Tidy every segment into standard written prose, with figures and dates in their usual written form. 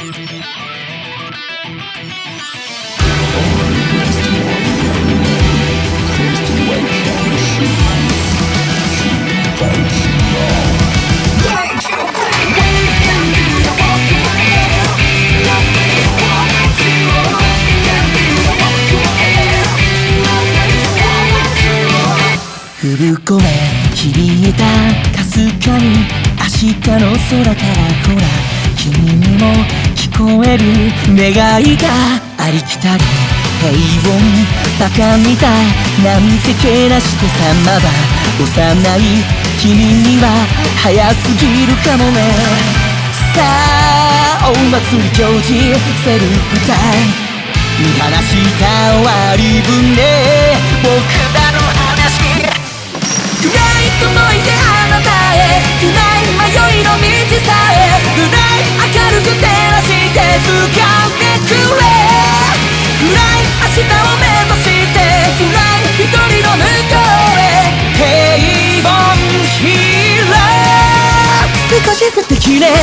ふぶこめ響いたかすかに明日の空からほら君にも聞こえる願いがありきたり平凡バカみたいなんてけなしてさまだ幼い君には早すぎるかもねさあお祭り行事セルフタイム見放した終わり船僕らの話暗い届いてあなたへ暗い迷いの道さえ暗い明るく照らして掴んでくれ暗い明日を目指して辛い一人の向こうへ平凡ひら少し素敵ね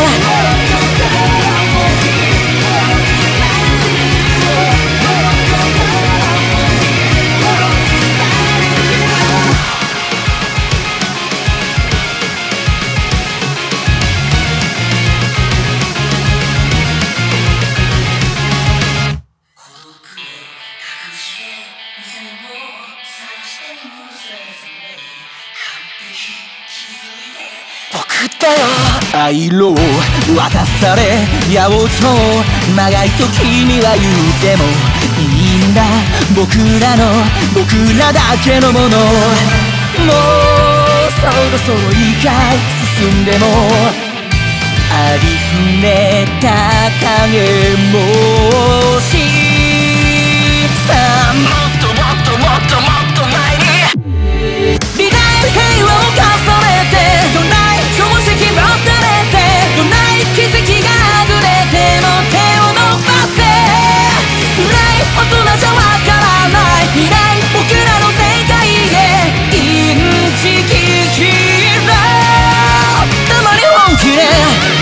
僕だよ愛色を渡され八百長まがいと君は言うてもいいんだ僕らだけのものもうそろそろいいかい進んでもありふれた影もしさあもっともっともっともっと前に美大平和を重ねてどない常識もたれてどない奇跡があぐれても手を伸ばせ辛い大人じゃわからない未来僕らの世界へインチキヒーローたまに本気で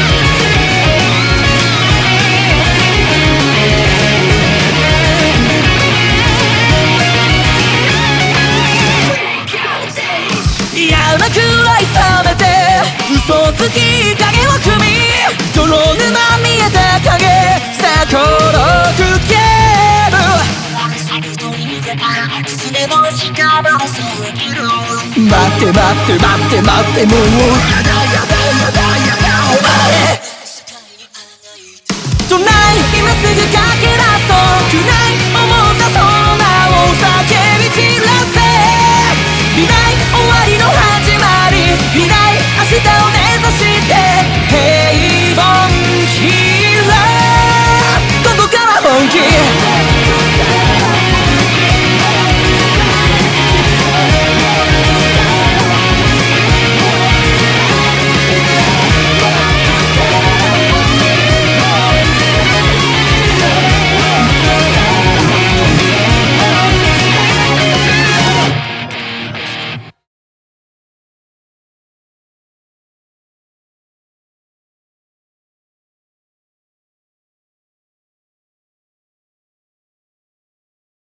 嫌なくらい冷めて嘘つき影を踏み泥沼見えた影さあ孤独ゲーム待って待って待って待ってもうやだやだ